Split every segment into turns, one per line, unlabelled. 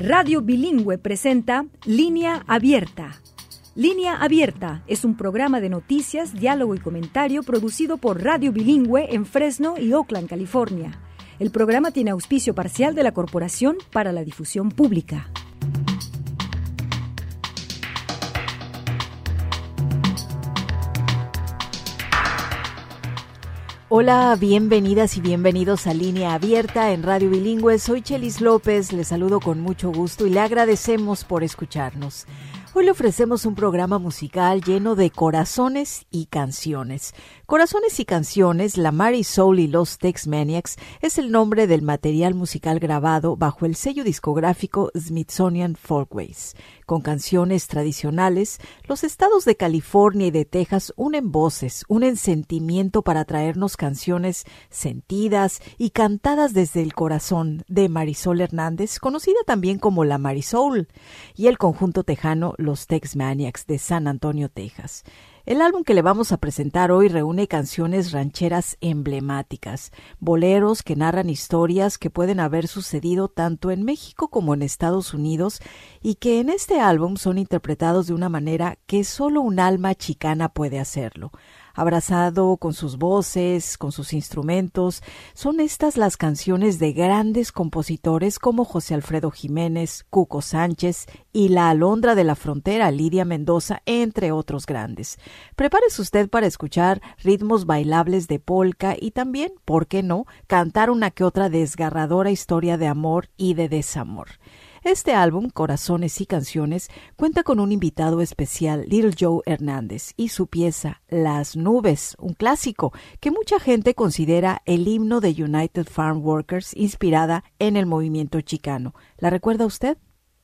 Radio Bilingüe presenta Línea Abierta. Línea Abierta es un programa de noticias, diálogo y comentario producido por Radio Bilingüe en Fresno y Oakland, California. El programa tiene auspicio parcial de la Corporación para la Difusión Pública.
Hola, bienvenidas y bienvenidos a Línea Abierta en Radio Bilingüe. Soy Chelis López, les saludo con mucho gusto y le agradecemos por escucharnos. Hoy le ofrecemos un programa musical lleno de corazones y canciones. Corazones y canciones, La Marisoul y los Tex Maniacs es el nombre del material musical grabado bajo el sello discográfico Smithsonian Folkways. Con canciones tradicionales, los estados de California y de Texas unen voces, unen sentimiento para traernos canciones sentidas y cantadas desde el corazón de Marisol Hernández, conocida también como La Marisoul, y el conjunto tejano Los Tex Maniacs de San Antonio, Texas. El álbum que le vamos a presentar hoy reúne canciones rancheras emblemáticas, boleros que narran historias que pueden haber sucedido tanto en México como en Estados Unidos y que en este álbum son interpretados de una manera que solo un alma chicana puede hacerlo. Abrazado con sus voces, con sus instrumentos, son estas las canciones de grandes compositores como José Alfredo Jiménez, Cuco Sánchez y la Alondra de la Frontera, Lidia Mendoza, entre otros grandes. Prepárese usted para escuchar ritmos bailables de polka y también, ¿por qué no?, cantar una que otra desgarradora historia de amor y de desamor. Este álbum, Corazones y Canciones, cuenta con un invitado especial, Little Joe Hernández, y su pieza Las Nubes, un clásico que mucha gente considera el himno de United Farm Workers, inspirada en el movimiento chicano. ¿La recuerda usted?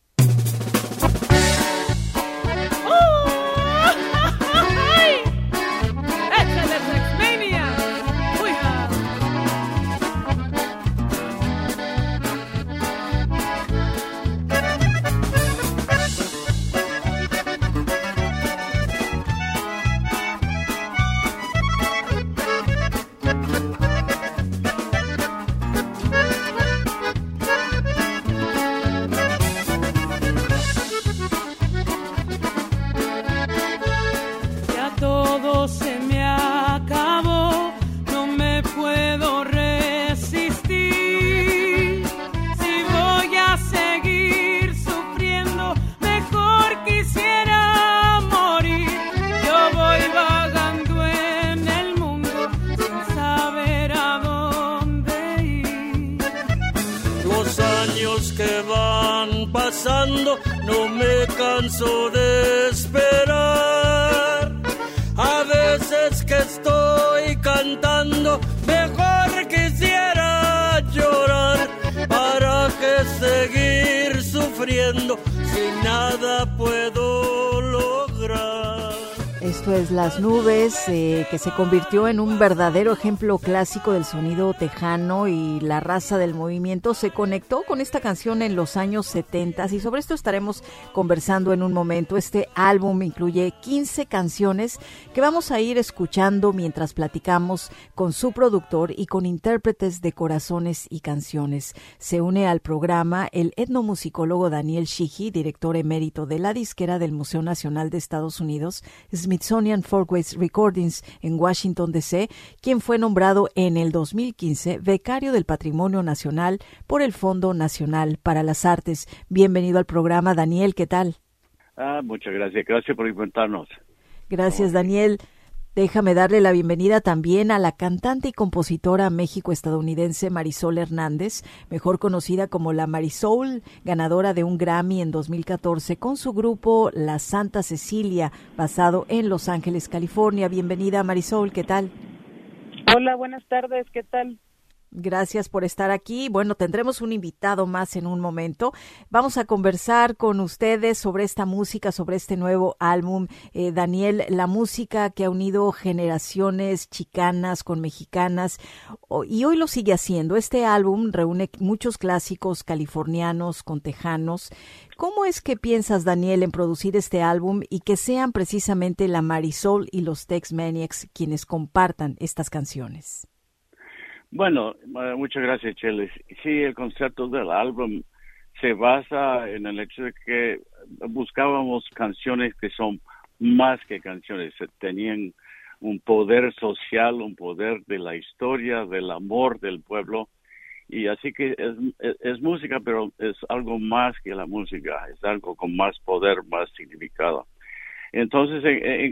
No me canso de esperar. A veces que estoy cantando, mejor quisiera llorar. ¿Para qué seguir sufriendo si nada puedo lograr?
Esto es Las Nubes, que se convirtió en un verdadero ejemplo clásico del sonido tejano, y la raza del movimiento se conectó con esta canción en los años 70 y sobre esto estaremos conversando en un momento. Este álbum incluye 15 canciones que vamos a ir escuchando mientras platicamos con su productor y con intérpretes de Corazones y Canciones. Se une al programa el etnomusicólogo Daniel Sheehy, director emérito de la disquera del Museo Nacional de Estados Unidos, Smithsonian Folkways Recordings en Washington, D.C., quien fue nombrado en el 2015 becario del Patrimonio Nacional por el Fondo Nacional para las Artes. Bienvenido al programa, Daniel, ¿qué tal?
Muchas gracias. Gracias por invitarnos.
Gracias, Daniel. Déjame darle la bienvenida también a la cantante y compositora méxico-estadounidense Marisol Hernández, mejor conocida como La Marisoul, ganadora de un Grammy en 2014 con su grupo La Santa Cecilia, basado en Los Ángeles, California. Bienvenida, Marisol, ¿qué tal?
Hola, buenas tardes, ¿qué tal?
Gracias por estar aquí. Bueno, tendremos un invitado más en un momento. Vamos a conversar con ustedes sobre esta música, sobre este nuevo álbum. Daniel, la música que ha unido generaciones chicanas con mexicanas y hoy lo sigue haciendo. Este álbum reúne muchos clásicos californianos con tejanos. ¿Cómo es que piensas, Daniel, en producir este álbum y que sean precisamente la Marisoul y los Tex Maniacs quienes compartan estas canciones?
Bueno, muchas gracias, Chelis. Sí, el concepto del álbum se basa en el hecho de que buscábamos canciones que son más que canciones, tenían un poder social, un poder de la historia, del amor del pueblo, y así que es música, pero es algo más que la música, es algo con más poder, más significado. Entonces,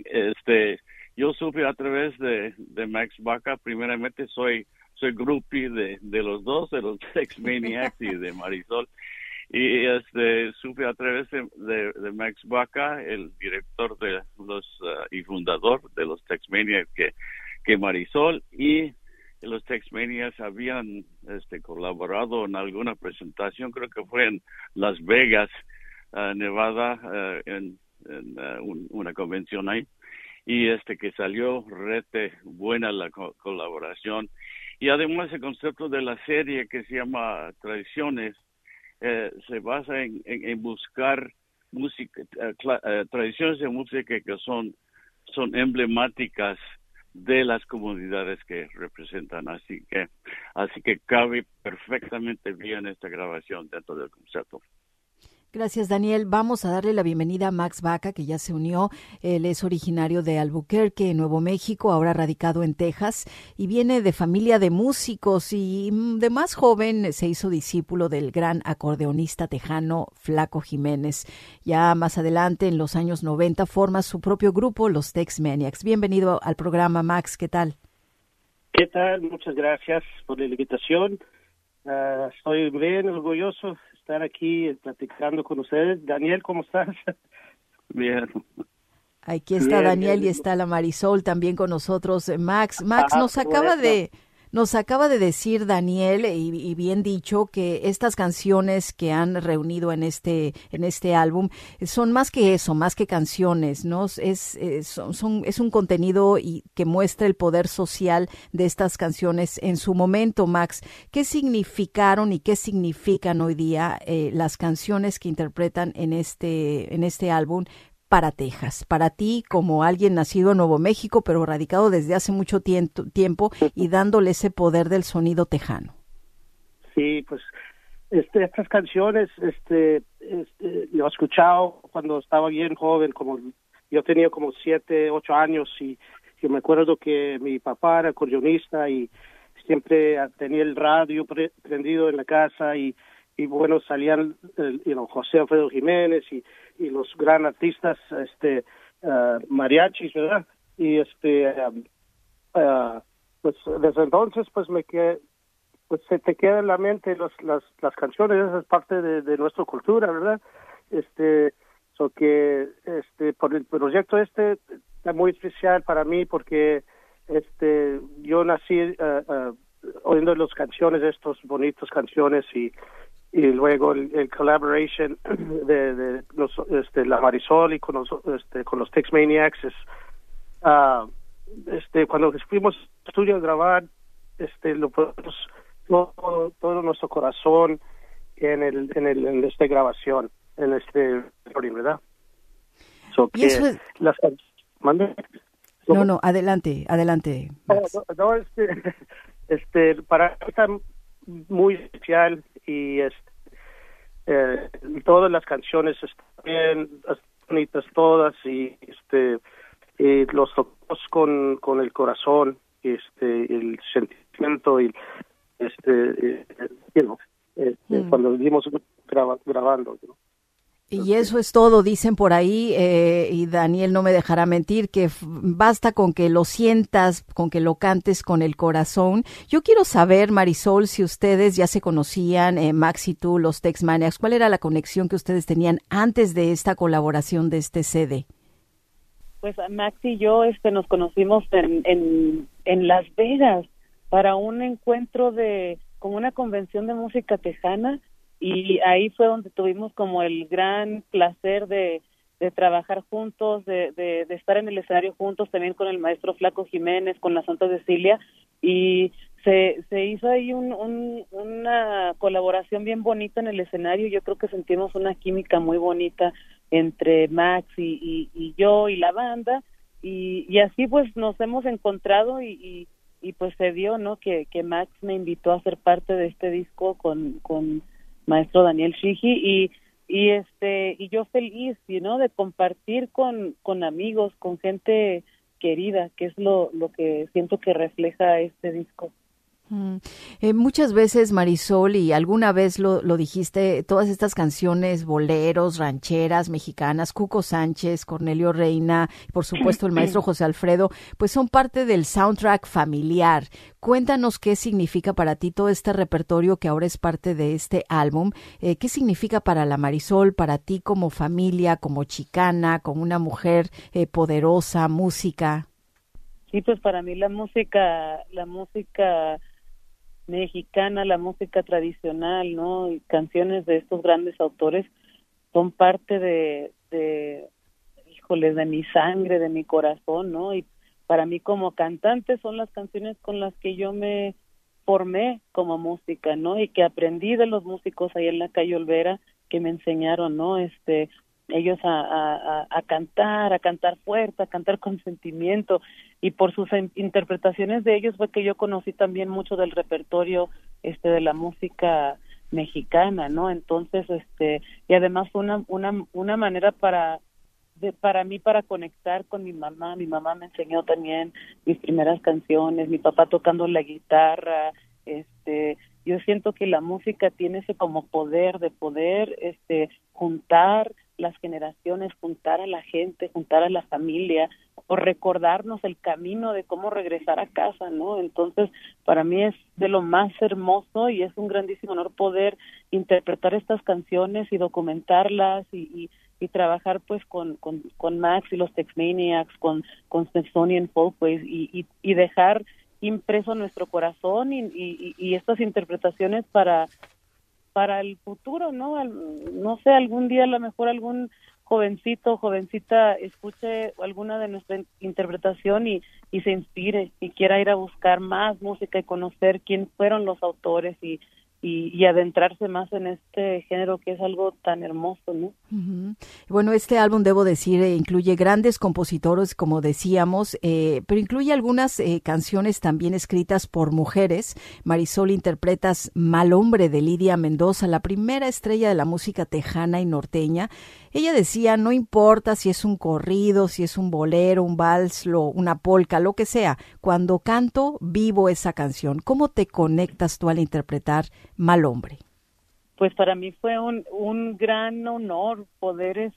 yo supe a través de Max Baca, primeramente soy groupie de los dos, de los Tex Maniacs y de Marisol, y supe a través de Max Baca, el director de y fundador de los Tex Maniacs, que Marisol y los Tex Maniacs habían colaborado en alguna presentación, creo que fue en Las Vegas, Nevada, en una convención ahí, y que salió rete buena la colaboración. Y además el concepto de la serie que se llama Tradiciones se basa en buscar música, tradiciones de música que son emblemáticas de las comunidades que representan, así que cabe perfectamente bien esta grabación dentro del concepto.
Gracias, Daniel. Vamos a darle la bienvenida a Max Baca, que ya se unió. Él es originario de Albuquerque, Nuevo México, ahora radicado en Texas, y viene de familia de músicos, y de más joven se hizo discípulo del gran acordeonista tejano Flaco Jiménez. Ya más adelante, en los años 90, forma su propio grupo, los Tex Maniacs. Bienvenido al programa, Max. ¿Qué tal?
¿Qué tal? Muchas gracias por la invitación. Estoy bien orgulloso de estar aquí platicando con ustedes. Daniel, ¿cómo estás?
Bien.
Aquí está
Bien,
Daniel,
bien.
Y está la Marisol también con nosotros. Max nos acaba de decir Daniel, y bien dicho, que estas canciones que han reunido en este álbum son más que eso, más que canciones, ¿no? Es un contenido que muestra el poder social de estas canciones en su momento. Max, ¿qué significaron y qué significan hoy día las canciones que interpretan en este álbum para Texas, para ti como alguien nacido en Nuevo México, pero radicado desde hace mucho tiempo y dándole ese poder del sonido tejano?
Sí, pues estas canciones lo he escuchado cuando estaba bien joven, como yo tenía como 7, 8 años, y yo me acuerdo que mi papá era acordeonista y siempre tenía el radio prendido en la casa, y bueno, salían José Alfredo Jiménez y los gran artistas mariachis, ¿verdad? Y pues desde entonces pues se te queda en la mente las canciones. Esa es parte de nuestra cultura, ¿verdad? Por el proyecto es muy especial para mí, porque yo nací oyendo las canciones, estos bonitas canciones, y luego el collaboration de la Marisol y con los Tex Maniacs cuando fuimos al estudio a grabar, lo pusimos todo nuestro corazón en esta grabación, en recording, ¿verdad?
Y eso es...
¿Mande?
No, adelante. Max.
Para mí está muy especial, y todas las canciones están bien bonitas todas, y los tocamos con el corazón, el sentimiento, y cuando vimos grabando, ¿no?
Y eso es todo, dicen por ahí, y Daniel no me dejará mentir, que basta con que lo sientas, con que lo cantes con el corazón. Yo quiero saber, Marisol, si ustedes ya se conocían, Max y tú, los Tex Maniacs, ¿cuál era la conexión que ustedes tenían antes de esta colaboración de este CD?
Pues Max y yo nos conocimos en Las Vegas para un encuentro como una convención de música tejana, y ahí fue donde tuvimos como el gran placer de trabajar juntos, de estar en el escenario juntos, también con el maestro Flaco Jiménez, con la Santa Cecilia, y se hizo ahí una colaboración bien bonita en el escenario. Yo creo que sentimos una química muy bonita entre Max y yo y la banda, y así pues nos hemos encontrado, y pues se dio, ¿no?, que Max me invitó a ser parte de este disco con maestro Daniel Shigi, y yo feliz, de compartir con amigos, con gente querida, que es lo que siento que refleja este disco.
Muchas veces, Marisol, y alguna vez lo dijiste, todas estas canciones, boleros, rancheras, mexicanas, Cuco Sánchez, Cornelio Reina, por supuesto el maestro José Alfredo, pues son parte del soundtrack familiar. Cuéntanos qué significa para ti todo este repertorio que ahora es parte de este álbum. ¿Qué significa para la Marisol, para ti como familia, como chicana, como una mujer poderosa, música?
Sí, pues para mí la música mexicana, la música tradicional, ¿no? Y canciones de estos grandes autores son parte de mi sangre, de mi corazón, ¿no? Y para mí como cantante son las canciones con las que yo me formé como música, ¿no? Y que aprendí de los músicos ahí en la calle Olvera que me enseñaron, ¿no? Ellos a cantar fuerte, a cantar con sentimiento, y por sus interpretaciones de ellos fue que yo conocí también mucho del repertorio de la música mexicana, ¿no? Entonces y además fue una manera para mí para conectar con mi mamá me enseñó también mis primeras canciones, mi papá tocando la guitarra, yo siento que la música tiene ese como poder de juntar las generaciones, juntar a la gente, juntar a la familia, o recordarnos el camino de cómo regresar a casa, ¿no? Entonces, para mí es de lo más hermoso y es un grandísimo honor poder interpretar estas canciones y documentarlas y trabajar pues con Max y los Tex-Maniacs, con Smithsonian Folkways y dejar impreso nuestro corazón y estas interpretaciones para el futuro, ¿no? No sé, algún día a lo mejor algún jovencito o jovencita escuche alguna de nuestra interpretación y se inspire y quiera ir a buscar más música y conocer quién fueron los autores y adentrarse más en este género que es algo tan hermoso, ¿no?
Uh-huh. Bueno, este álbum, debo decir, incluye grandes compositores, como decíamos, pero incluye algunas canciones también escritas por mujeres. Marisol, interpretas Mal Hombre de Lidia Mendoza, la primera estrella de la música tejana y norteña. Ella decía, no importa si es un corrido, si es un bolero, un vals, una polca, lo que sea, cuando canto, vivo esa canción. ¿Cómo te conectas tú al interpretar Mal Hombre?
Pues para mí fue un gran honor poder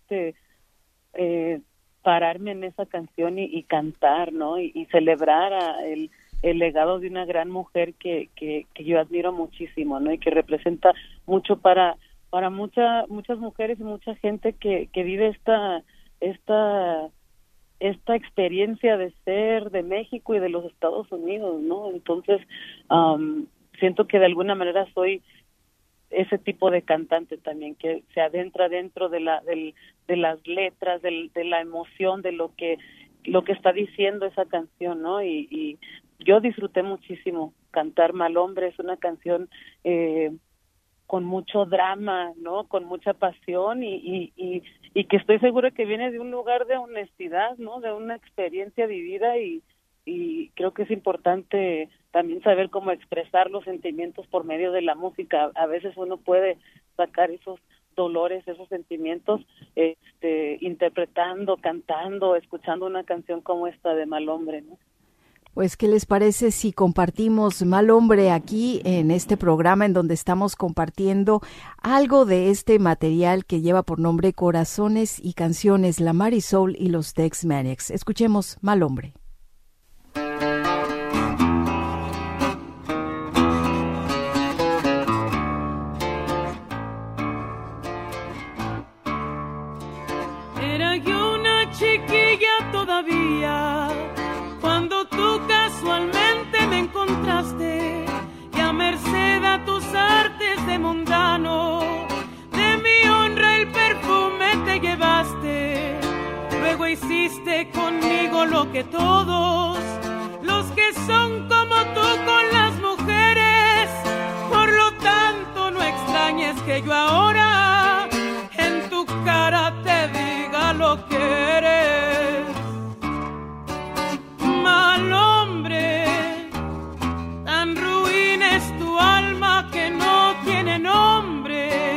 pararme en esa canción y cantar, ¿no? Y celebrar el legado de una gran mujer que yo admiro muchísimo, ¿no? Y que representa mucho para muchas mujeres y mucha gente que vive esta experiencia de ser de México y de los Estados Unidos, ¿no? Entonces, siento que de alguna manera soy ese tipo de cantante también, que se adentra dentro de las letras, de la emoción, de lo que está diciendo esa canción, ¿no? Y yo disfruté muchísimo cantar Mal Hombre. Es una canción con mucho drama, ¿no? Con mucha pasión y que estoy segura que viene de un lugar de honestidad, ¿no? De una experiencia vivida y creo que es importante también saber cómo expresar los sentimientos por medio de la música. A veces uno puede sacar esos dolores, esos sentimientos, interpretando, cantando, escuchando una canción como esta de Mal Hombre, ¿no?
Pues, ¿qué les parece si compartimos Mal Hombre aquí en este programa en donde estamos compartiendo algo de este material que lleva por nombre Corazones y Canciones, la Marisol y los Tex-Maniacs? Escuchemos Mal Hombre.
Era yo una chiquilla todavía cuando tú casualmente me encontraste y a merced a tus artes de mundano de mi honra el perfume te llevaste. Luego hiciste conmigo lo que todos los que son como tú con las mujeres. Por lo tanto no extrañes que yo ahora en tu cara te diga lo que eres. Mal hombre, tan ruin es tu alma que no tiene nombre.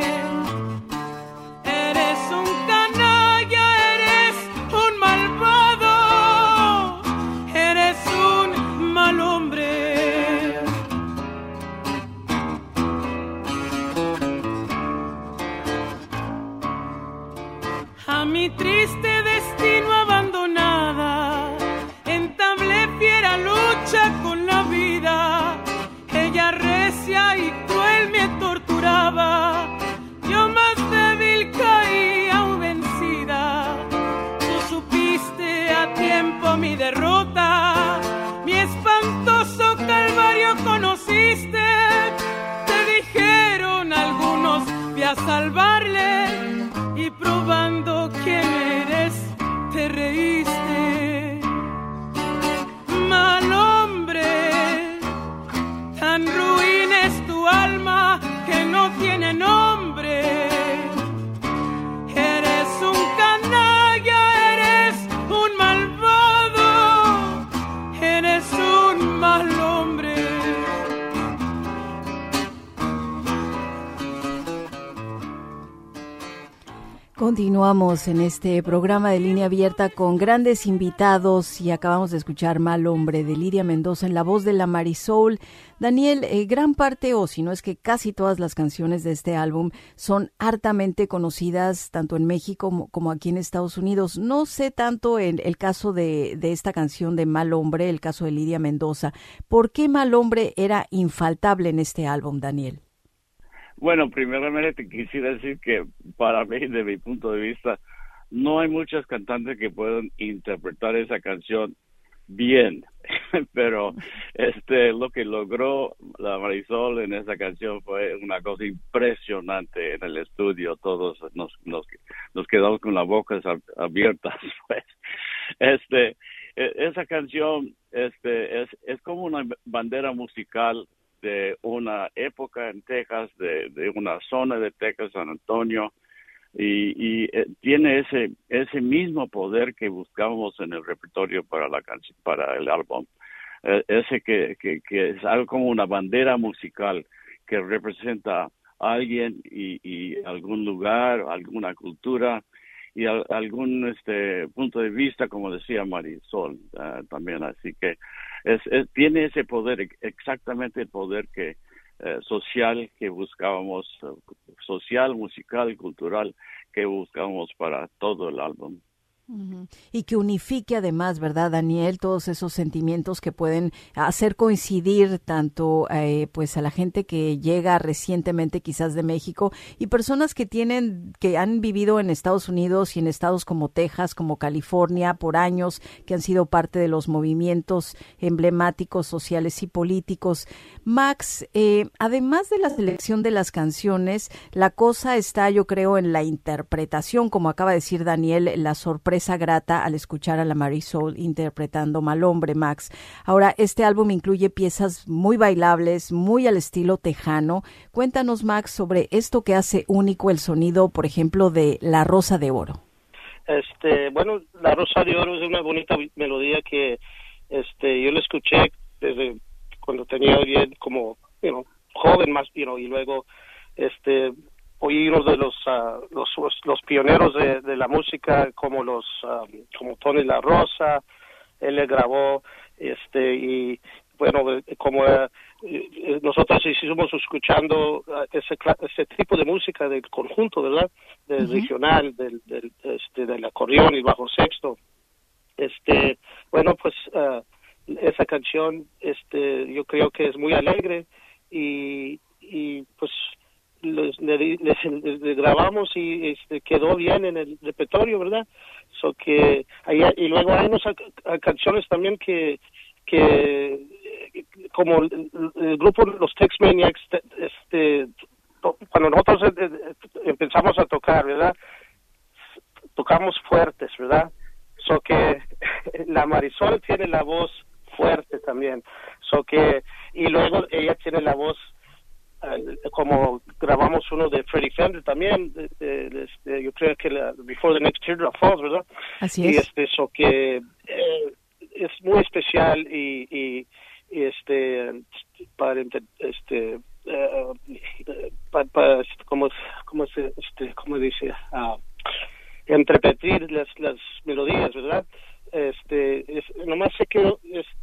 tiempo mi derrota, mi espantoso calvario conociste. Te dijeron algunos, ve a salvarle, y probando quién eres, te reíste. Mal hombre, tan ruin es tu alma que no tiene nombre. Eres un canalla, eres un malvado, eres un mal hombre.
Continuamos en este programa de Línea Abierta con grandes invitados y acabamos de escuchar Mal Hombre de Lidia Mendoza en la voz de la Marisol. Daniel, gran parte, o si no es que casi todas las canciones de este álbum son hartamente conocidas tanto en México como aquí en Estados Unidos. No sé tanto en el caso de esta canción de Mal Hombre, el caso de Lidia Mendoza. ¿Por qué Mal Hombre era infaltable en este álbum, Daniel?
Bueno, primeramente te quisiera decir que para mí, de mi punto de vista, no hay muchas cantantes que puedan interpretar esa canción bien, pero lo que logró la Marisol en esa canción fue una cosa impresionante en el estudio. Todos nos quedamos con las bocas abiertas, pues. Esa canción es como una bandera musical de una época en Texas, de una zona de Texas, San Antonio, y tiene ese mismo poder que buscamos en el repertorio para la canción, para el álbum. Ese que es algo como una bandera musical que representa a alguien y algún lugar, alguna cultura y algún punto de vista, como decía Marisol también. Así que tiene ese poder, exactamente el poder que social que buscábamos, social, musical, cultural, que buscamos para todo el álbum.
Uh-huh. Y que unifique además, ¿verdad, Daniel? Todos esos sentimientos que pueden hacer coincidir tanto pues a la gente que llega recientemente quizás de México y personas que han vivido en Estados Unidos y en estados como Texas, como California por años, que han sido parte de los movimientos emblemáticos sociales y políticos. Max, además de la selección de las canciones, la cosa está, yo creo, en la interpretación, como acaba de decir Daniel, la sorpresa grata al escuchar a la Marisol interpretando Mal Hombre, Max. Ahora, este álbum incluye piezas muy bailables, muy al estilo tejano. Cuéntanos, Max, sobre esto que hace único el sonido, por ejemplo, de La Rosa de Oro.
Bueno, La Rosa de Oro es una bonita melodía que yo la escuché desde cuando tenía bien como joven más, y luego oí uno de los pioneros de la música como como Tony La Rosa. Él le grabó y bueno, como nosotros hicimos escuchando ese tipo de música del conjunto, ¿verdad? Del regional, del acordeón y bajo sexto. Bueno, pues esa canción yo creo que es muy alegre y pues le grabamos y quedó bien en el repertorio, ¿verdad? Y luego hay unas canciones también que como el grupo Los Tex Maniacs, cuando nosotros empezamos a tocar, ¿verdad? Tocamos fuertes, ¿verdad? Que la Marisol tiene la voz fuerte también, y luego ella tiene la voz como grabamos uno de Freddie Fender también, yo creo que Before the Next Teardrop Falls, ¿verdad?
Así es.
Y que es muy especial y para como dice, interpretar las melodías, ¿verdad? Nomás sé que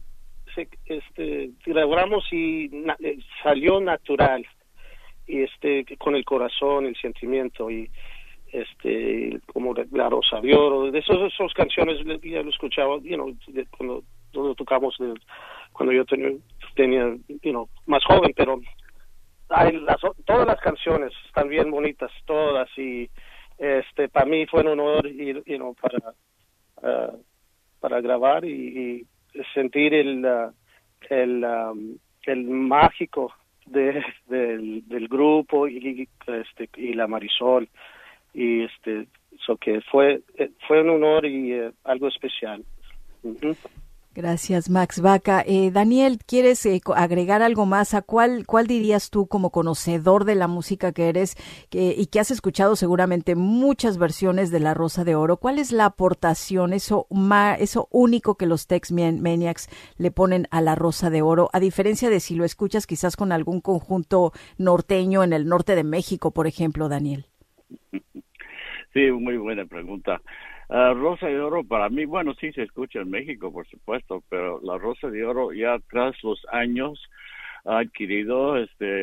grabamos y salió natural y con el corazón, el sentimiento y como La Rosa de Oro, de esas canciones ya lo escuchaba, cuando tocamos cuando yo tenía más joven, pero todas las canciones están bien bonitas, todas, y para mí fue un honor ir para para grabar y sentir el mágico del grupo y la Marisol, y so que fue un honor y algo especial. Uh-huh.
Gracias, Max Baca. Daniel, ¿quieres agregar algo más? ¿A cuál dirías tú, como conocedor de la música que eres y que has escuchado seguramente muchas versiones de La Rosa de Oro? ¿Cuál es la aportación, eso único que los Tex Maniacs le ponen a La Rosa de Oro, a diferencia de si lo escuchas quizás con algún conjunto norteño en el norte de México, por ejemplo, Daniel?
Sí, muy buena pregunta. Rosa de Oro para mí, bueno, sí se escucha en México, por supuesto, pero la Rosa de Oro ya tras los años ha adquirido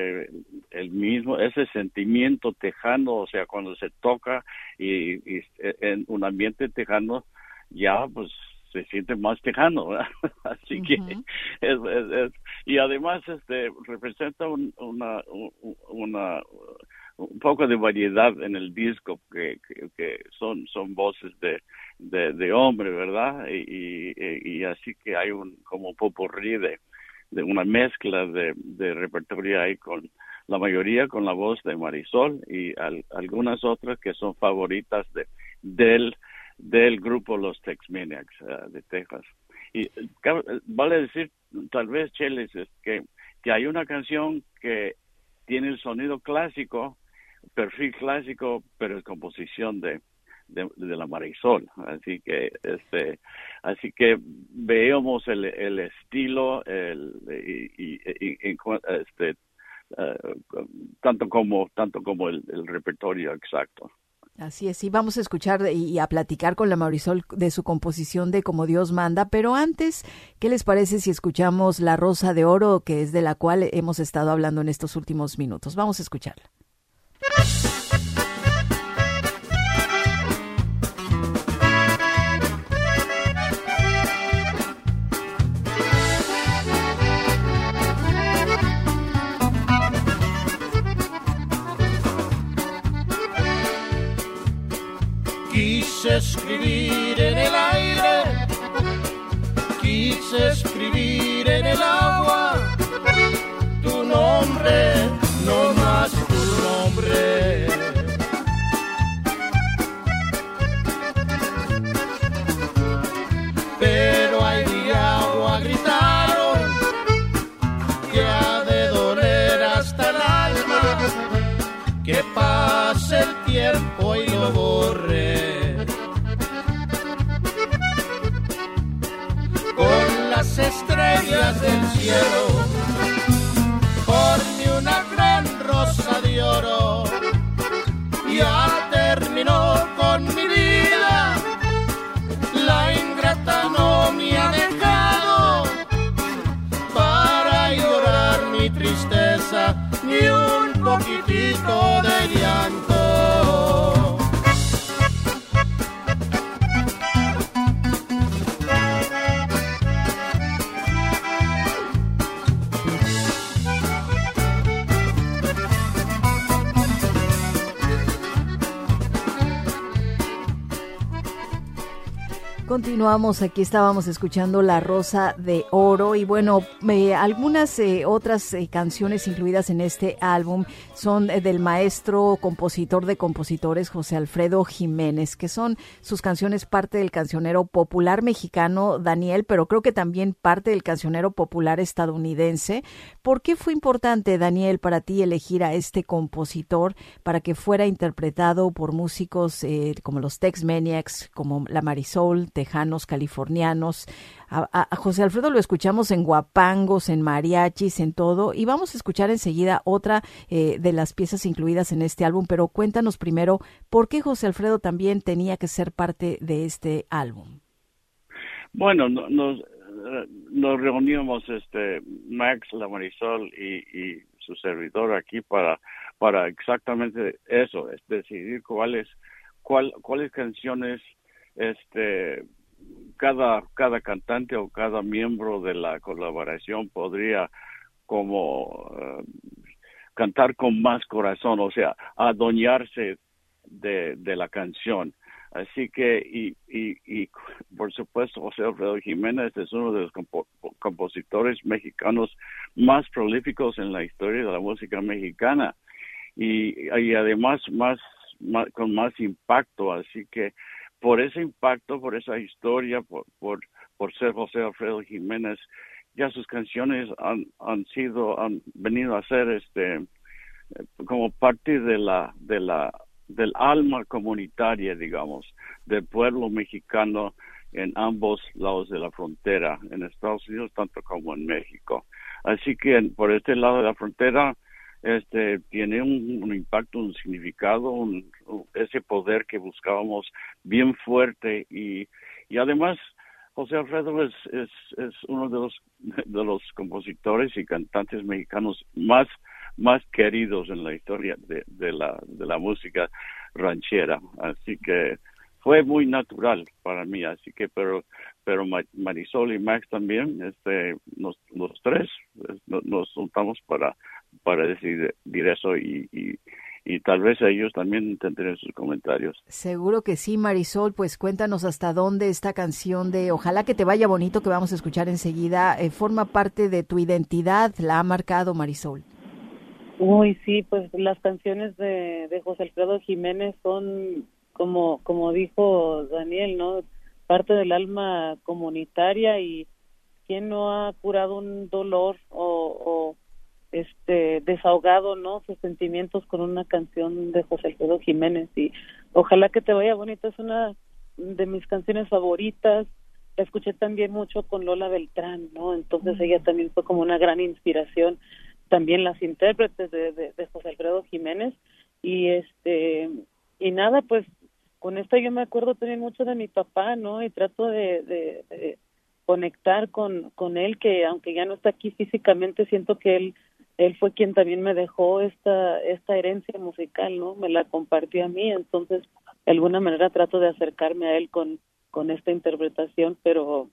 ese sentimiento tejano, o sea, cuando se toca y en un ambiente tejano ya pues se siente más tejano, ¿verdad? Así que y además representa un poco de variedad en el disco, que son voces de hombre, ¿verdad? Y así que hay como popurrí de una mezcla de repertorio ahí, con la mayoría con la voz de Marisol y algunas otras que son favoritas del grupo Los Tex Maniacs de Texas. Y vale decir, tal vez, Chelis, que hay una canción que tiene el sonido clásico, perfil clásico, pero es composición de la Marisol, así que veamos el estilo tanto como el repertorio exacto.
Así es, y vamos a escuchar y a platicar con la Marisol de su composición de Como Dios Manda, pero antes, ¿qué les parece si escuchamos La Rosa de Oro, que es de la cual hemos estado hablando en estos últimos minutos? Vamos a escucharla.
Quise escribir en el aire, quise escribir en el agua, tu nombre, no más tu nombre. Pero ahí de agua gritaron, que ha de doler hasta el alma, que pase el tiempo y lo borre. Las estrellas del cielo, ponme una gran rosa de oro. Ya terminó con mi vida, la ingrata no me ha dejado para llorar mi tristeza, ni un poquitito de llanto.
Continuamos, aquí estábamos escuchando La Rosa de Oro y bueno, algunas otras canciones incluidas en este álbum son del maestro compositor de compositores José Alfredo Jiménez, que son sus canciones parte del cancionero popular mexicano, Daniel, pero creo que también parte del cancionero popular estadounidense. ¿Por qué fue importante, Daniel, para ti elegir a este compositor para que fuera interpretado por músicos como los Tex Maniacs, como la Marisol, tejanos, californianos? A José Alfredo lo escuchamos en guapangos, en mariachis, en todo, y vamos a escuchar enseguida otra de las piezas incluidas en este álbum, pero cuéntanos primero, ¿por qué José Alfredo también tenía que ser parte de este álbum?
Bueno, nos reunimos Max, la Marisol y su servidor aquí para exactamente eso, es decidir cuáles canciones cada cantante o cada miembro de la colaboración podría como cantar con más corazón, o sea, adueñarse de la canción. Así que, y por supuesto, José Alfredo Jiménez es uno de los compositores mexicanos más prolíficos en la historia de la música mexicana. Y además con más impacto. Así que por ese impacto, por esa historia, por ser José Alfredo Jiménez, ya sus canciones han venido a ser como parte del alma comunitaria, digamos, del pueblo mexicano en ambos lados de la frontera, en Estados Unidos tanto como en México. Así que por este lado de la frontera tiene un impacto, un significado, ese poder que buscábamos bien fuerte y además José Alfredo es uno de los compositores y cantantes mexicanos más queridos en la historia de la música ranchera, así que fue muy natural para mí, así que pero Marisol y Max también, los tres nos juntamos para decidir eso y tal vez ellos también tendrán sus comentarios.
Seguro que sí, Marisol, pues cuéntanos hasta dónde esta canción de Ojalá que te vaya bonito, que vamos a escuchar enseguida, forma parte de tu identidad, la ha marcado, Marisol.
Uy, sí, pues las canciones de José Alfredo Jiménez son, como dijo Daniel, ¿no? Parte del alma comunitaria, y quién no ha curado un dolor o desahogado, ¿no? Sus sentimientos con una canción de José Alfredo Jiménez. Y Ojalá que te vaya bonito es una de mis canciones favoritas. La escuché también mucho con Lola Beltrán, ¿no? Entonces ella también fue como una gran inspiración. También las intérpretes de José Alfredo Jiménez y nada, pues con esto yo me acuerdo también mucho de mi papá, ¿no? Y trato de conectar con él, que aunque ya no está aquí físicamente, siento que él fue quien también me dejó esta herencia musical, ¿no? Me la compartió a mí, entonces de alguna manera trato de acercarme a él con esta interpretación, pero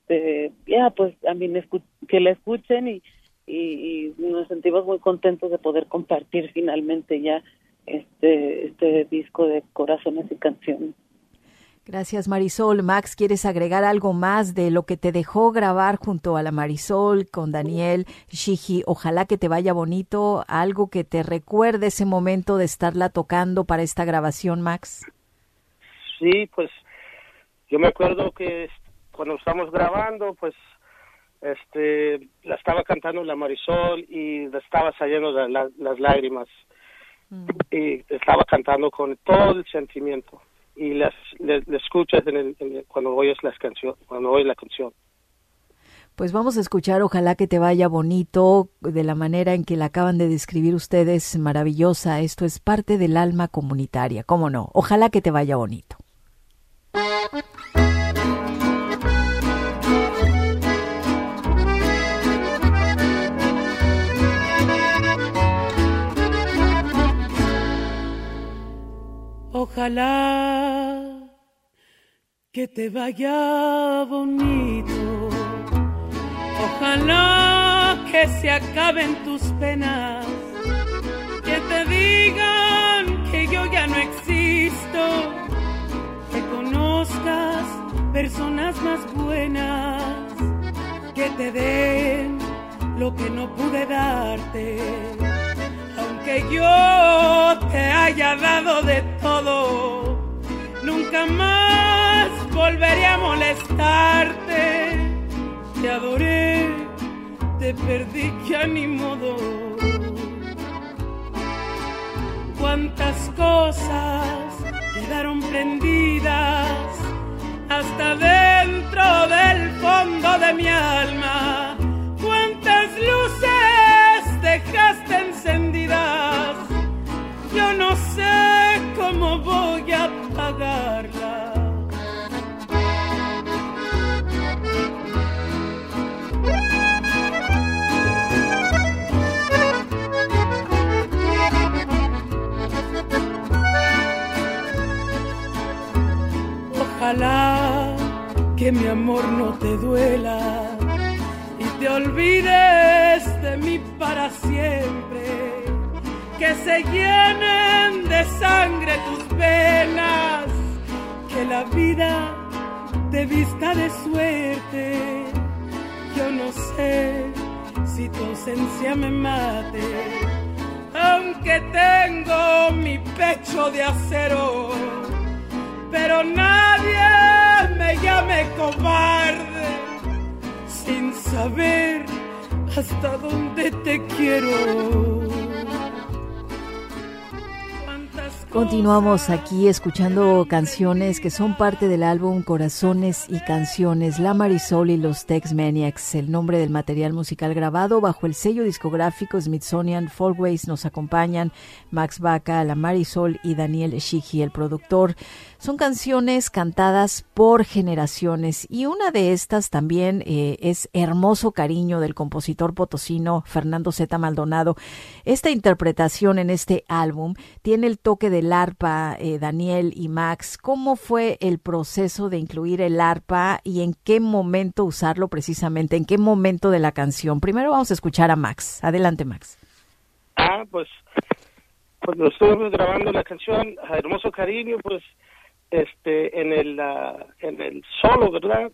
pues a mí que la escuchen y nos sentimos muy contentos de poder compartir finalmente ya este disco de Corazones y Canciones.
Gracias, Marisol. Max, ¿quieres agregar algo más de lo que te dejó grabar junto a la Marisol, con Daniel, Shiji? Ojalá que te vaya bonito, algo que te recuerde ese momento de estarla tocando para esta grabación, Max.
Sí, pues yo me acuerdo que cuando estamos grabando, pues la estaba cantando la Marisol y le estaba saliendo las lágrimas y estaba cantando con todo el sentimiento y le escuchas cuando oyes la canción.
Pues vamos a escuchar Ojalá que te vaya bonito de la manera en que la acaban de describir ustedes, maravillosa. Esto es parte del alma comunitaria, ¿cómo no? Ojalá que te vaya bonito.
Ojalá que te vaya bonito, ojalá que se acaben tus penas, que te digan que yo ya no existo, que conozcas personas más buenas, que te den lo que no pude darte. Aunque yo te haya dado de todo, nunca más volveré a molestarte. Te adoré, te perdí, ya ni modo. Cuántas cosas quedaron prendidas hasta dentro del fondo de mi alma. Cuántas luces dejaste encendidas, yo no sé cómo voy a apagarlas. Ojalá que mi amor no te duela y te olvides de mí para siempre, que se llenen de sangre tus venas, que la vida te vista de suerte. Yo no sé si tu ausencia me mate, aunque tengo mi pecho de acero, pero nadie me llame cobarde sin saber hasta dónde te quiero.
Continuamos aquí escuchando canciones que son parte del álbum Corazones y Canciones, La Marisol y los Tex Maniacs, el nombre del material musical grabado bajo el sello discográfico Smithsonian Folkways. Nos acompañan Max Baca, La Marisol y Daniel Shigi, el productor. Son canciones cantadas por generaciones y una de estas también es Hermoso Cariño del compositor potosino Fernando Z. Maldonado. Esta interpretación en este álbum tiene el toque del arpa, Daniel y Max. ¿Cómo fue el proceso de incluir el arpa y en qué momento usarlo precisamente? ¿En qué momento de la canción? Primero vamos a escuchar a Max. Adelante, Max.
Pues cuando estuve grabando la canción Hermoso Cariño, pues en el solo, ¿verdad?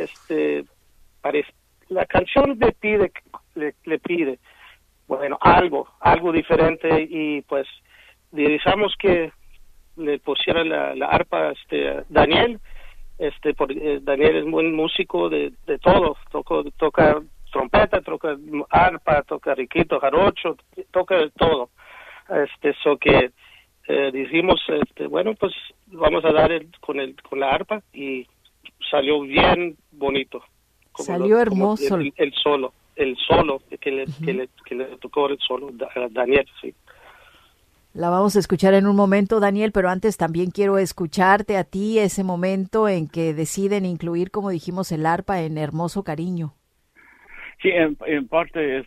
La canción le pide, bueno, algo diferente, y pues decidimos que le pusiera la arpa Daniel. Daniel es buen músico de todo, toca trompeta, toca arpa, toca riquito, jarocho, toca de todo. So que dijimos, bueno, pues vamos a dar con la arpa, y salió bien bonito.
Salió hermoso.
El solo que le tocó el solo a Daniel, sí.
La vamos a escuchar en un momento, Daniel, pero antes también quiero escucharte a ti, ese momento en que deciden incluir, como dijimos, el arpa en Hermoso Cariño.
Sí, en parte,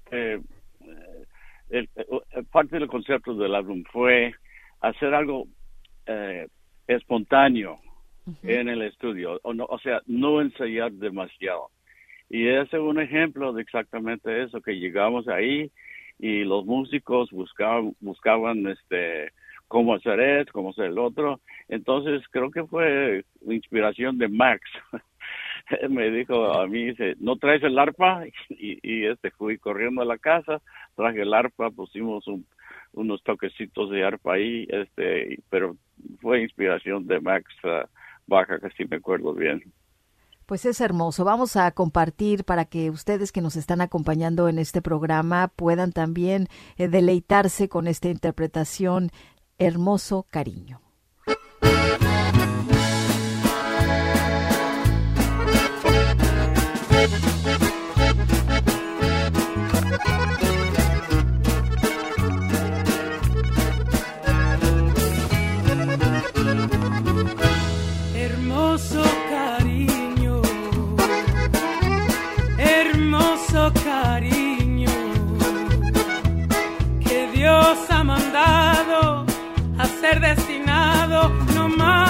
parte del concepto del álbum fue hacer algo espontáneo en el estudio, o sea, no ensayar demasiado. Y ese es un ejemplo de exactamente eso, que llegamos ahí y los músicos buscaban cómo hacer esto, cómo hacer el otro. Entonces creo que fue inspiración de Max. Me dijo a mí, dice, ¿no traes el arpa? Y fui corriendo a la casa, traje el arpa, pusimos unos toquecitos de arpa ahí, pero fue inspiración de Max Baca, que sí me acuerdo bien.
Pues es hermoso. Vamos a compartir para que ustedes que nos están acompañando en este programa puedan también deleitarse con esta interpretación, Hermoso Cariño.
Hermoso cariño, hermoso cariño, que Dios ha mandado a ser destinado no más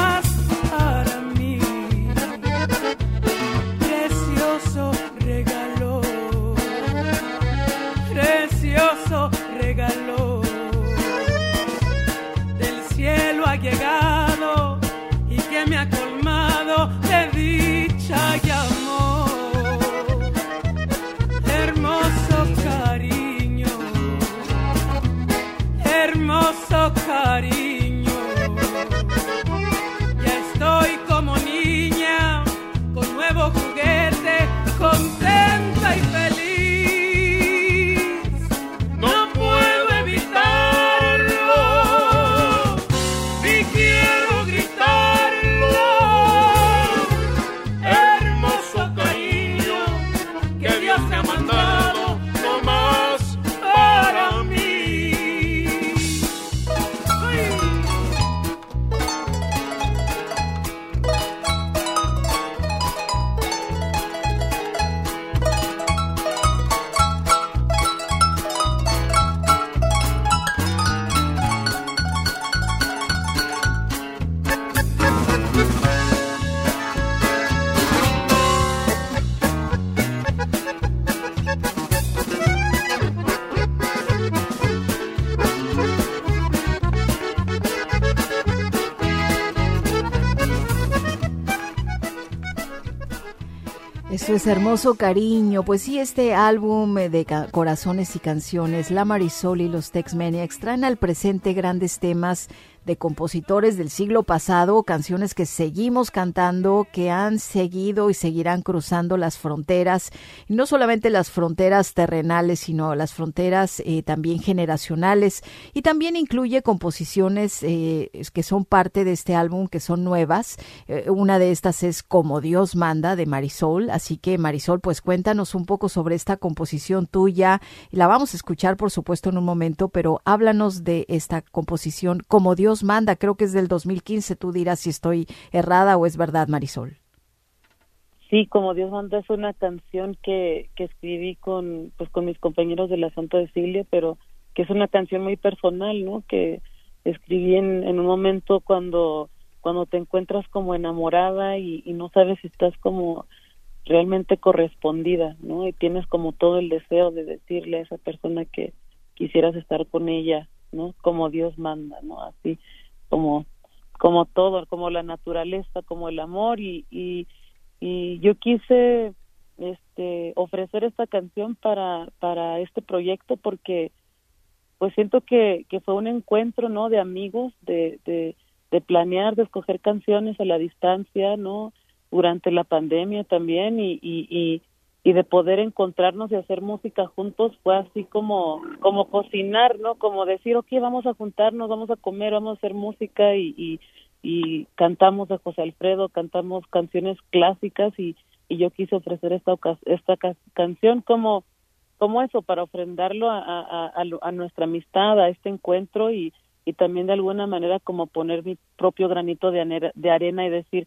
Eso es Hermoso Cariño. Pues sí, este álbum de Corazones y Canciones, La Marisol y los Tex-Mex traen al presente grandes temas de compositores del siglo pasado, canciones que seguimos cantando, que han seguido y seguirán cruzando las fronteras, y no solamente las fronteras terrenales, sino las fronteras también generacionales, y también incluye composiciones que son parte de este álbum, que son nuevas. Una de estas es Como Dios Manda, de Marisol. Así que, Marisol, pues cuéntanos un poco sobre esta composición tuya. La vamos a escuchar, por supuesto, en un momento, pero háblanos de esta composición Como Dios Manda. Creo que es del 2015. Tú dirás si estoy errada o es verdad, Marisol.
Sí, Como Dios Manda es una canción que escribí con mis compañeros de la Santa Cecilia, pero que es una canción muy personal, ¿no? Que escribí en un momento cuando te encuentras como enamorada y no sabes si estás como realmente correspondida, ¿no? Y tienes como todo el deseo de decirle a esa persona que quisieras estar con ella, ¿no? Como Dios manda, ¿no? Así como todo, como la naturaleza, como el amor, y yo quise ofrecer esta canción para este proyecto porque pues siento que fue un encuentro, ¿no? De amigos, de planear, de escoger canciones a la distancia, ¿no? Durante la pandemia también, y de poder encontrarnos y hacer música juntos. Fue así como cocinar, ¿no? Como decir, okay, vamos a juntarnos, vamos a comer, vamos a hacer música, y cantamos de José Alfredo, cantamos canciones clásicas, y yo quise ofrecer esta canción como eso, para ofrendarlo a nuestra amistad, a este encuentro, y también de alguna manera como poner mi propio granito de arena y decir,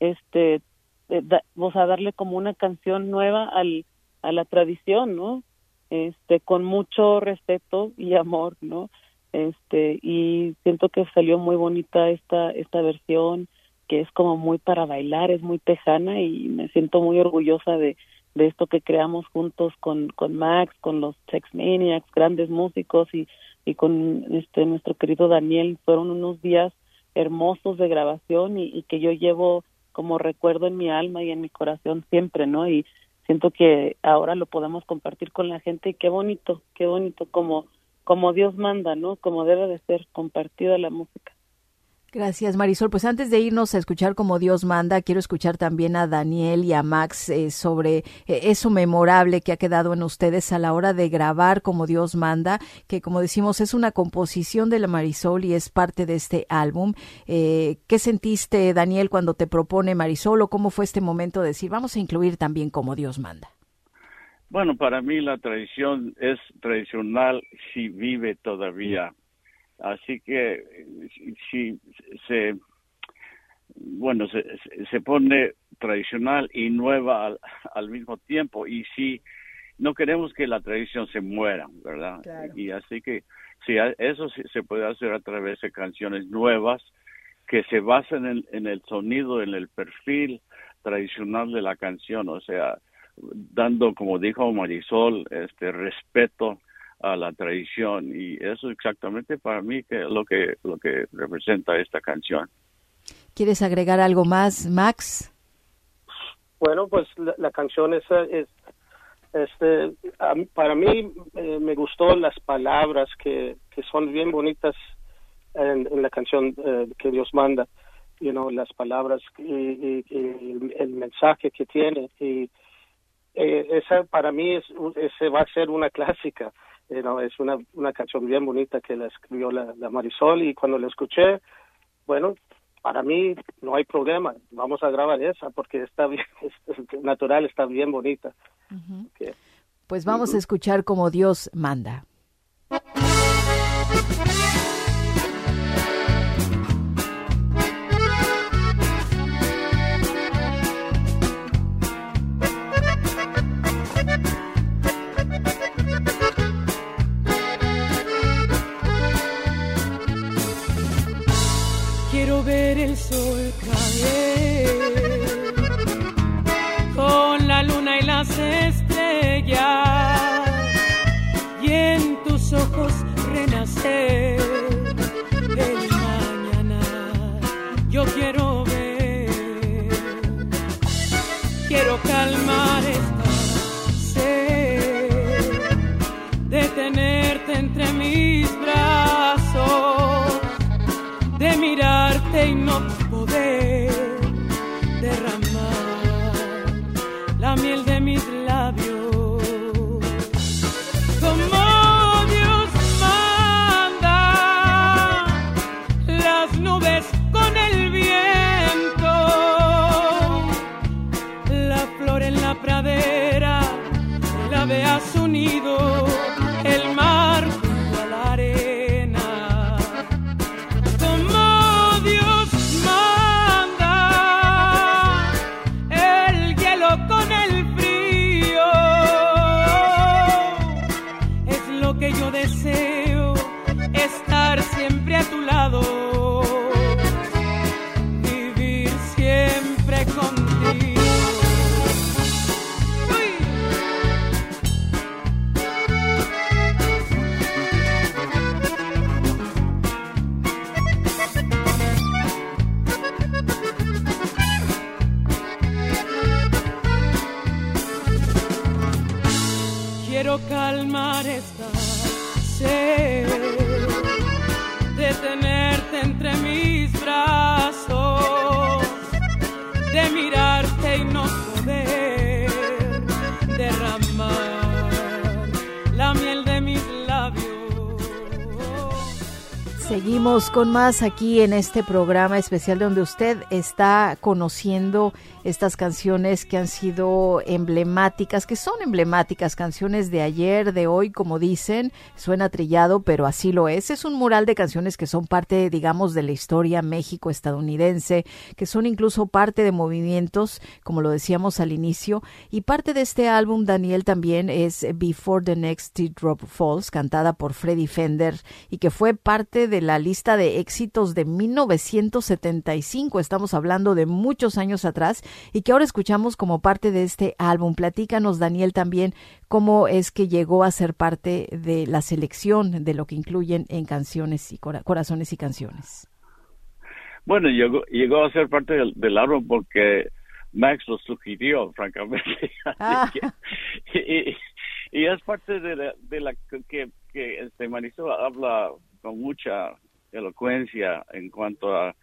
darle como una canción nueva a la tradición, ¿no? Con mucho respeto y amor, ¿no? Y siento que salió muy bonita esta versión, que es como muy para bailar, es muy tejana, y me siento muy orgullosa de esto que creamos juntos con Max, con los Tex-Mex, grandes músicos, y con nuestro querido Daniel. Fueron unos días hermosos de grabación y que yo llevo como recuerdo en mi alma y en mi corazón siempre, ¿no? Y siento que ahora lo podemos compartir con la gente, y qué bonito, como Dios manda, ¿no? Como debe de ser compartida la música.
Gracias, Marisol. Pues antes de irnos a escuchar Como Dios Manda, quiero escuchar también a Daniel y a Max sobre eso memorable que ha quedado en ustedes a la hora de grabar Como Dios Manda, que como decimos es una composición de la Marisol y es parte de este álbum. ¿Qué sentiste, Daniel, cuando te propone Marisol, o cómo fue este momento de decir vamos a incluir también Como Dios Manda?
Bueno, para mí la tradición es tradicional si vive todavía. Así que si se pone tradicional y nueva al mismo tiempo, y si no queremos que la tradición se muera, ¿verdad? Claro. Y así que sí, eso se puede hacer a través de canciones nuevas que se basan en el sonido, en el perfil tradicional de la canción, o sea, dando, como dijo Marisol, respeto a la tradición, y eso exactamente para mí que lo que representa esta canción.
¿Quieres agregar algo más, Max?
Bueno, pues la canción esa para mí me gustó las palabras que son bien bonitas en la canción que Dios manda, las palabras y el mensaje que tiene, y esa para mí ese va a ser una clásica. Es una canción bien bonita que la escribió la Marisol, y cuando la escuché, bueno, para mí no hay problema, vamos a grabar esa porque está bien, es natural, está bien bonita.
Uh-huh. Okay. Pues vamos a escuchar Como Dios Manda.
Quiero ver el sol caer con la luna y las estrellas, y en tus ojos renacer el mañana. Yo quiero ver, quiero calmar el ave a su nido, el mar junto a la arena. Como Dios manda, el hielo con el frío, es lo que yo deseo, estar siempre a tu lado, vivir siempre contigo. Quiero calmar esta sed de tenerte entre mis brazos, de mirarte y no poder derramar la miel de mis labios.
Seguimos con más aquí en este programa especial donde usted está conociendo estas canciones que han sido emblemáticas, que son emblemáticas, canciones de ayer, de hoy, como dicen, suena trillado, pero así lo es. Es un mural de canciones que son parte, digamos, de la historia México-estadounidense, que son incluso parte de movimientos, como lo decíamos al inicio, y parte de este álbum, Daniel, también es Before the Next Teardrop Falls, cantada por Freddie Fender, y que fue parte de la lista de éxitos de 1975, estamos hablando de muchos años atrás, y que ahora escuchamos como parte de este álbum. Platícanos, Daniel, también cómo es que llegó a ser parte de la selección de lo que incluyen en canciones y corazones y canciones.
Bueno, llegó a ser parte del álbum porque Max lo sugirió, francamente. Y es parte de la que Marisol habla con mucha elocuencia en cuanto a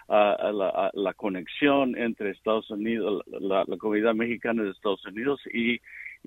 la conexión entre Estados Unidos, la comunidad mexicana de Estados Unidos y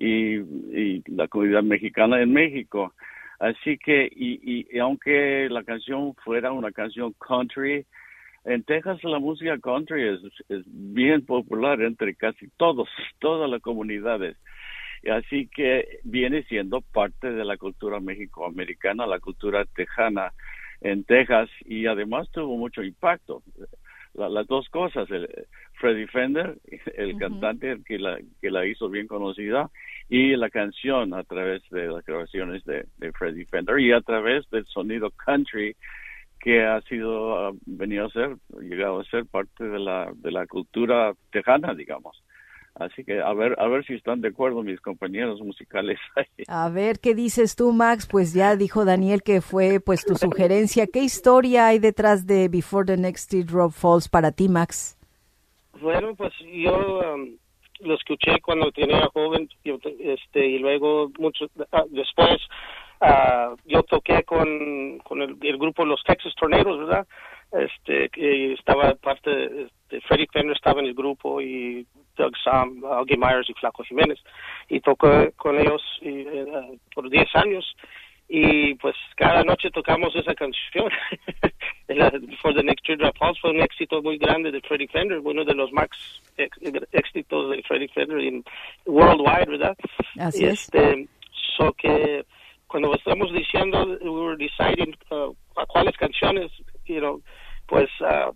la comunidad mexicana en México. Así que, y aunque la canción fuera una canción country, en Texas la música country es bien popular entre casi todas las comunidades. Así que viene siendo parte de la cultura mexicoamericana, la cultura tejana en Texas, y además tuvo mucho impacto. Las dos cosas, Freddie Fender, el cantante que la hizo bien conocida, y la canción a través de las grabaciones de Freddie Fender y a través del sonido country que ha sido llegado a ser parte de la cultura tejana, digamos. Así que a ver si están de acuerdo mis compañeros musicales.
A ver, ¿qué dices tú, Max? Pues ya dijo Daniel que fue pues tu sugerencia. ¿Qué historia hay detrás de Before the Next Teardrop Falls para ti, Max?
Bueno, pues yo lo escuché cuando tenía joven, y luego después yo toqué con el grupo Los Texas Tornadoes, ¿verdad? Que estaba parte de Freddie Fender, estaba en el grupo, y Doug Sam, Augie Myers y Flaco Jiménez, y tocó con ellos por 10 años, y pues cada noche tocamos esa canción. Before the Next Teardrop Falls fue un éxito muy grande de Freddie Fender, uno de los más éxitos de Freddie Fender en worldwide, ¿verdad?
Así es.
So que cuando estamos diciendo, we were deciding a cuáles canciones, pues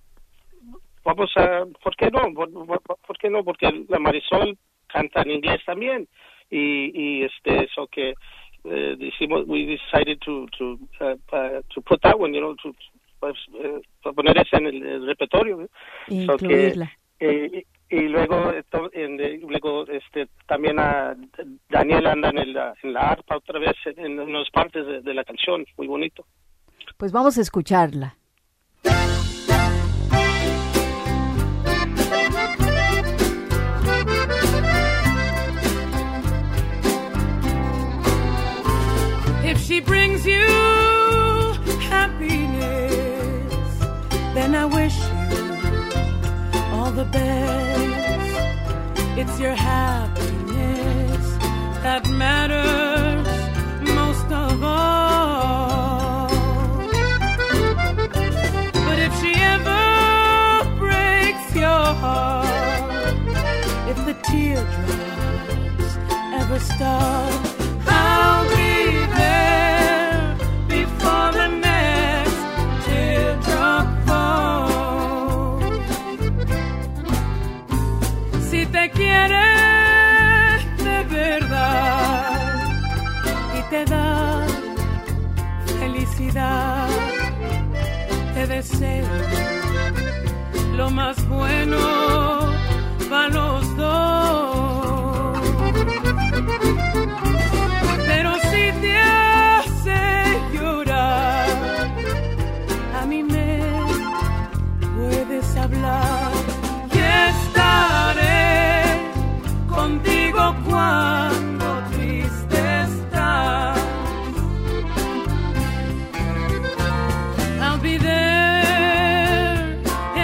vamos a, ¿por qué no? ¿Por qué no? Porque la Marisol canta en inglés también, y so que we decided to put that one, para poner esa en el repertorio,
incluirla.
So que, y luego también a Daniel anda en la arpa otra vez en unas partes de la canción, muy bonito.
Pues vamos a escucharla.
If she brings you happiness, then I wish you all the best. It's your happiness that matters most of all. But if she ever breaks your heart, if the teardrops ever start vida. Te deseo lo más bueno para los dos. Pero si te hace llorar, a mí me puedes hablar y estaré contigo cuando triste estás. I'll be there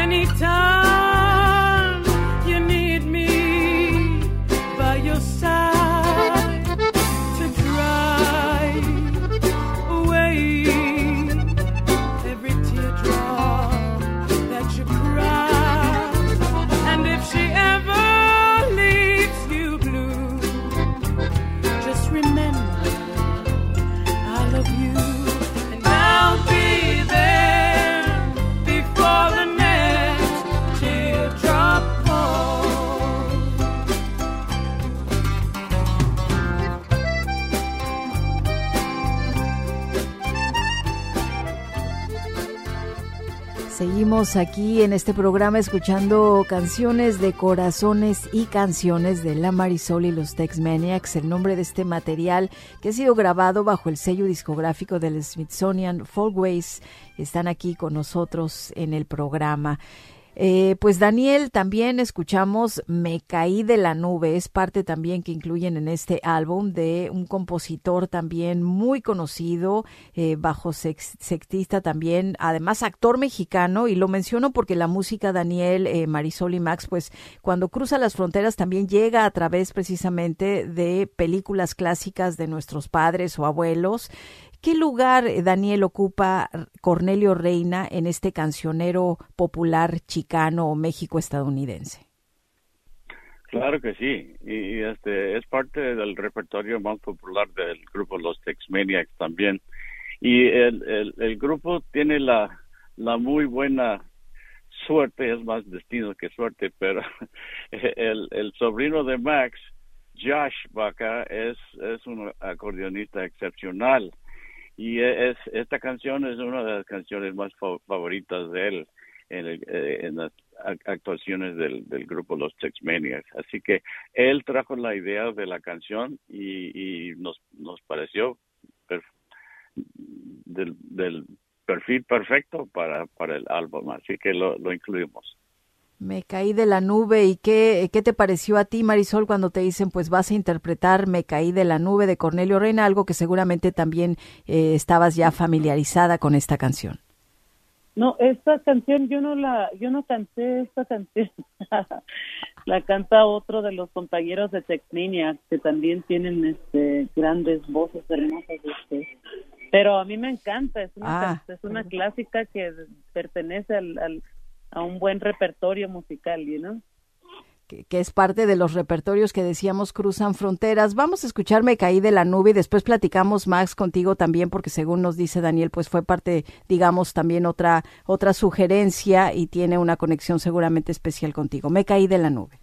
anytime you need me by your side to dry away every teardrop that you cry. And if she ever leaves you blue, just remember I love you, and I'll be there before the next teardrop falls.
Seguimos aquí en este programa escuchando canciones de corazones y canciones de La Marisol y los Tex-Maniacs, el nombre de este material que ha sido grabado bajo el sello discográfico del Smithsonian Folkways. Están aquí con nosotros en el programa. Pues Daniel, también escuchamos Me Caí de la Nube, es parte también que incluyen en este álbum de un compositor también muy conocido, bajo sextista también, además actor mexicano, y lo menciono porque la música, Daniel, Marisol y Max, pues cuando cruza las fronteras también llega a través precisamente de películas clásicas de nuestros padres o abuelos. ¿Qué lugar, Daniel, ocupa Cornelio Reina en este cancionero popular chicano o México-estadounidense?
Claro que sí, y es parte del repertorio más popular del grupo Los Tex-Maniacs también. Y el grupo tiene la muy buena suerte, es más destino que suerte, pero el sobrino de Max, Josh Baca, es un acordeonista excepcional. Y esta canción es una de las canciones más favoritas de él en las actuaciones del grupo Los Tex-Maniacs. Así que él trajo la idea de la canción y nos pareció del perfil perfecto para el álbum. Así que lo incluimos.
Me Caí de la Nube. ¿Y qué te pareció a ti, Marisol, cuando te dicen pues vas a interpretar Me Caí de la Nube de Cornelio Reina, algo que seguramente también estabas ya familiarizada con esta canción?
No, esta canción yo no canté esta canción. La canta otro de los compañeros de Tex-Maniacs, que también tienen grandes voces hermosas. Pero a mí me encanta, es una clásica que pertenece a un buen repertorio musical, ¿no?
Que es parte de los repertorios que decíamos cruzan fronteras. Vamos a escuchar Me Caí de la Nube y después platicamos, Max, contigo también, porque según nos dice Daniel, pues fue parte, digamos, también otra sugerencia y tiene una conexión seguramente especial contigo. Me Caí de la Nube.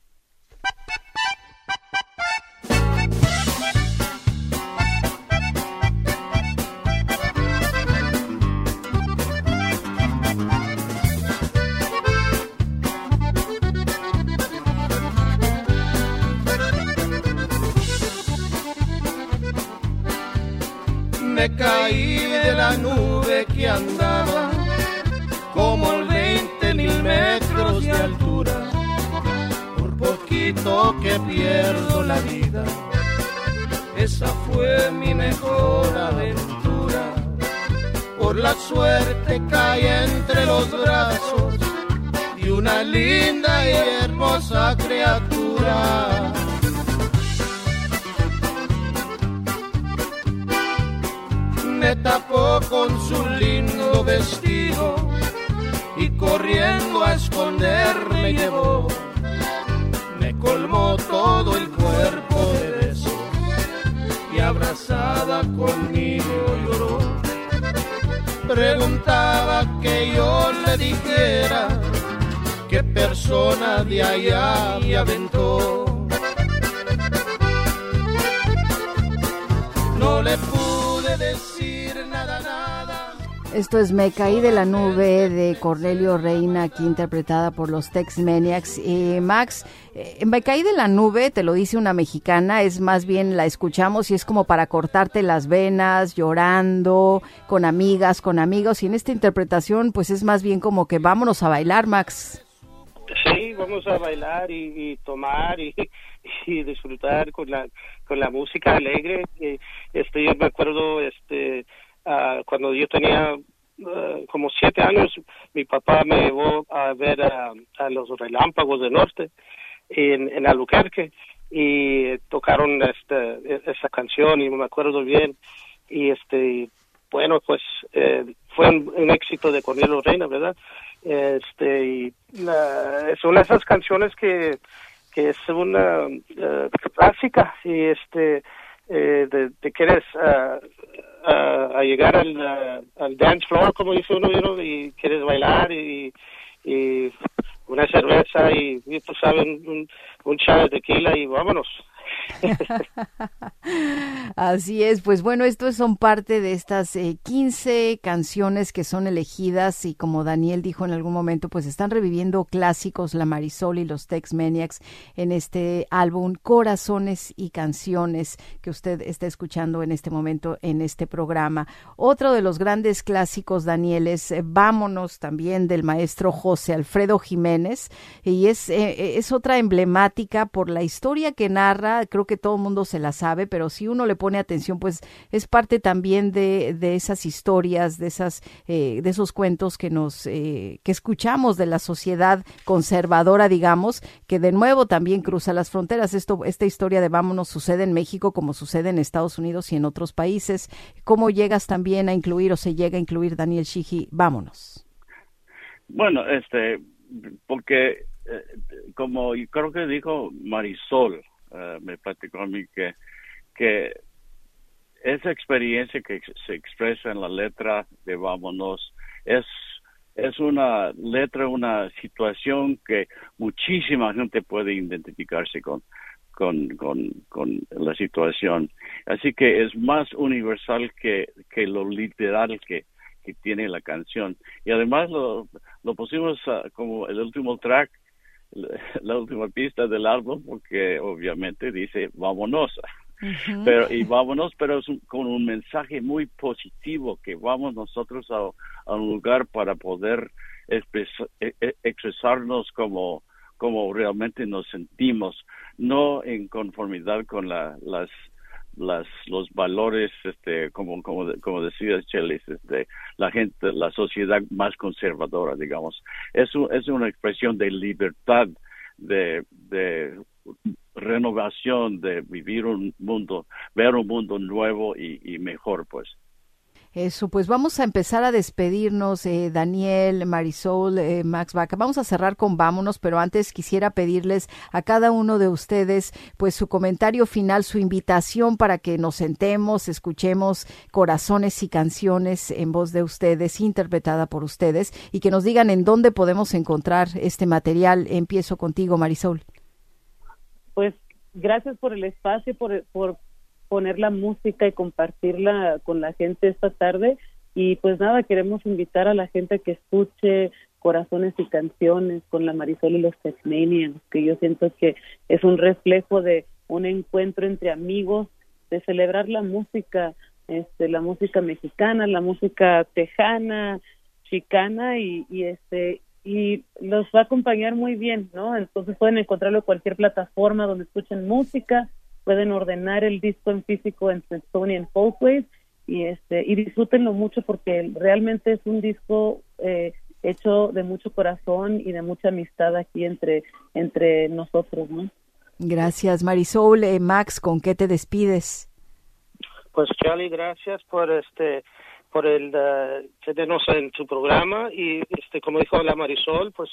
Me caí de la nube que andaba como 20,000 metros de altura. Por poquito que pierdo la vida, esa fue mi mejor aventura. Por la suerte caí entre los brazos de una linda y hermosa criatura. Me tapó con su lindo vestido y corriendo a esconderme llevó. Me colmó todo el cuerpo de besos y abrazada conmigo lloró. Preguntaba que yo le dijera qué persona de allá me aventó. No le pude decir nada,
Esto es Me Caí de la Nube de Cornelio Reina, aquí interpretada por los Tex Maniacs. Max, Me Caí de la Nube, te lo dice una mexicana, es más bien la escuchamos y es como para cortarte las venas, llorando, con amigas, con amigos, y en esta interpretación pues es más bien como que vámonos a bailar, Max.
Sí, vamos a bailar y tomar y disfrutar con la música alegre. Yo me acuerdo, cuando yo tenía como 7 años, mi papá me llevó a ver a los Relámpagos del Norte en Albuquerque y tocaron esa canción y me acuerdo bien y bueno, pues fue un éxito de Cornelio Reina, ¿verdad? Son esas canciones que es una clásica y te quieres a llegar al dance floor, como dice uno, y quieres bailar y una cerveza y tú sabes, un shot de tequila y vámonos.
Así es, pues bueno, estos son parte de estas 15 canciones que son elegidas y como Daniel dijo en algún momento, pues están reviviendo clásicos, la Marisol y los Tex Maniacs en este álbum Corazones y Canciones que usted está escuchando en este momento en este programa. Otro de los grandes clásicos, Daniel, es Vámonos, también del maestro José Alfredo Jiménez, y es otra emblemática por la historia que narra. Creo que todo el mundo se la sabe, pero si uno le pone atención, pues es parte también de esas historias, de esos cuentos que que escuchamos de la sociedad conservadora, digamos, que de nuevo también cruza las fronteras. Esta historia de Vámonos sucede en México como sucede en Estados Unidos y en otros países. ¿Cómo llegas también a incluir o se llega a incluir, Daniel Shigi, Vámonos?
Bueno, porque como creo que dijo Marisol, me platicó a mí que esa experiencia que se expresa en la letra de Vámonos es una letra, una situación que muchísima gente puede identificarse con la situación. Así que es más universal que lo literal que tiene la canción. Y además lo pusimos como el último track, la última pista del álbum, porque obviamente dice vámonos. Uh-huh. Pero es con un mensaje muy positivo, que vamos nosotros a un lugar para poder expresarnos como realmente nos sentimos, no en conformidad con los valores, como decías, Chelis, la gente, la sociedad más conservadora, digamos. Es una expresión de libertad, de renovación, de vivir ver un mundo nuevo y mejor, pues.
Eso, pues vamos a empezar a despedirnos, Daniel, Marisol, Max Baca. Vamos a cerrar con Vámonos, pero antes quisiera pedirles a cada uno de ustedes pues su comentario final, su invitación para que nos sentemos, escuchemos Corazones y Canciones en voz de ustedes, interpretada por ustedes, y que nos digan en dónde podemos encontrar este material. Empiezo contigo, Marisol.
Pues gracias por el espacio, por poner la música y compartirla con la gente esta tarde, y pues nada, queremos invitar a la gente a que escuche Corazones y Canciones con la Marisol y los Tex Maniacs, que yo siento que es un reflejo de un encuentro entre amigos, de celebrar la música mexicana, la música tejana, chicana, y los va a acompañar muy bien, ¿no? Entonces pueden encontrarlo en cualquier plataforma donde escuchen música. Pueden ordenar el disco en físico en Smithsonian Folkways y disfrútenlo mucho, porque realmente es un disco hecho de mucho corazón y de mucha amistad aquí entre nosotros, ¿no? Gracias, Marisol. Max, ¿con qué te despides?
Pues Charlie, gracias por el tenernos en tu programa y como dijo la Marisol, pues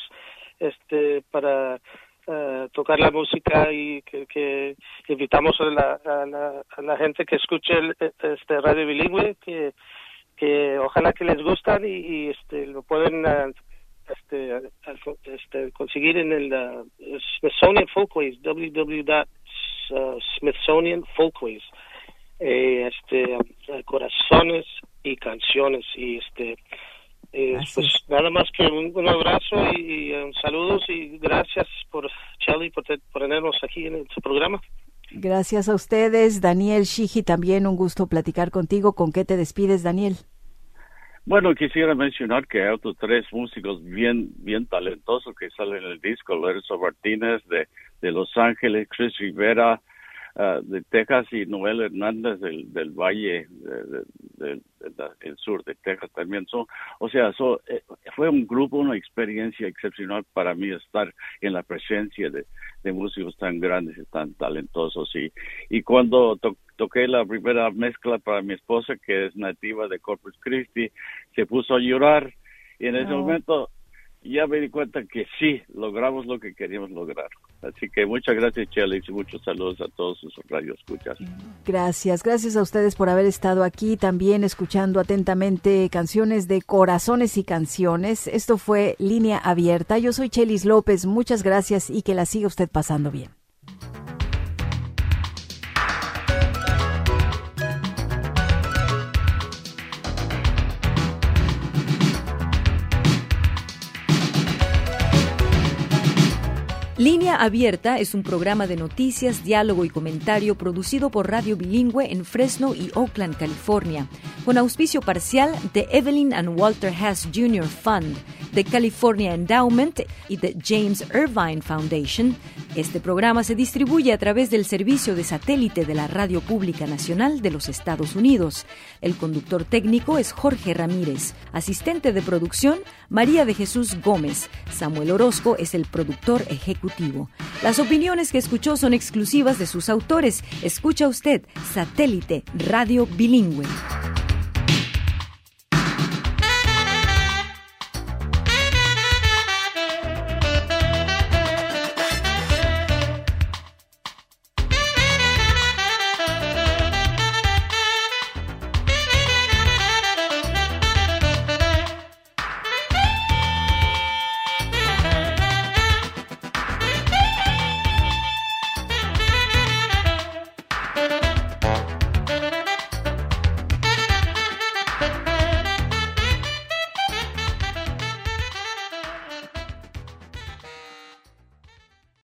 para tocar la música, y que invitamos a la gente que escuche Radio Bilingüe, que ojalá que les gustan y lo pueden conseguir en el Smithsonian Folkways, www.smithsonianfolkways. Corazones y canciones. Y pues nada más que un abrazo y saludos, y gracias por Chely por tenernos aquí en su programa.
Gracias a ustedes. Daniel Shigi, también un gusto platicar contigo. ¿Con qué te despides, Daniel?
Bueno, quisiera mencionar que hay otros 3 músicos bien talentosos que salen en el disco: Lorenzo Martínez de Los Ángeles, Chris Rivera de Texas, y Noel Hernández del Valle del sur de Texas también. Fue un grupo, una experiencia excepcional para mí estar en la presencia de músicos tan grandes y tan talentosos. Y cuando toqué la primera mezcla para mi esposa, que es nativa de Corpus Christi, se puso a llorar, y en ese momento ya me di cuenta que sí, logramos lo que queríamos lograr. Así que muchas gracias, Chely, y muchos saludos a todos sus radioescuchas.
Gracias a ustedes por haber estado aquí, también escuchando atentamente canciones de Corazones y Canciones. Esto fue Línea Abierta. Yo soy Chelis López, muchas gracias y que la siga usted pasando bien.
Línea Abierta es un programa de noticias, diálogo y comentario producido por Radio Bilingüe en Fresno y Oakland, California, con auspicio parcial de Evelyn and Walter Hess Jr. Fund, de California Endowment y de James Irvine Foundation. Este programa se distribuye a través del servicio de satélite de la Radio Pública Nacional de los Estados Unidos. El conductor técnico es Jorge Ramírez. Asistente de producción, María de Jesús Gómez. Samuel Orozco es el productor ejecutivo. Las opiniones que escuchó son exclusivas de sus autores. Escucha usted Satélite Radio Bilingüe.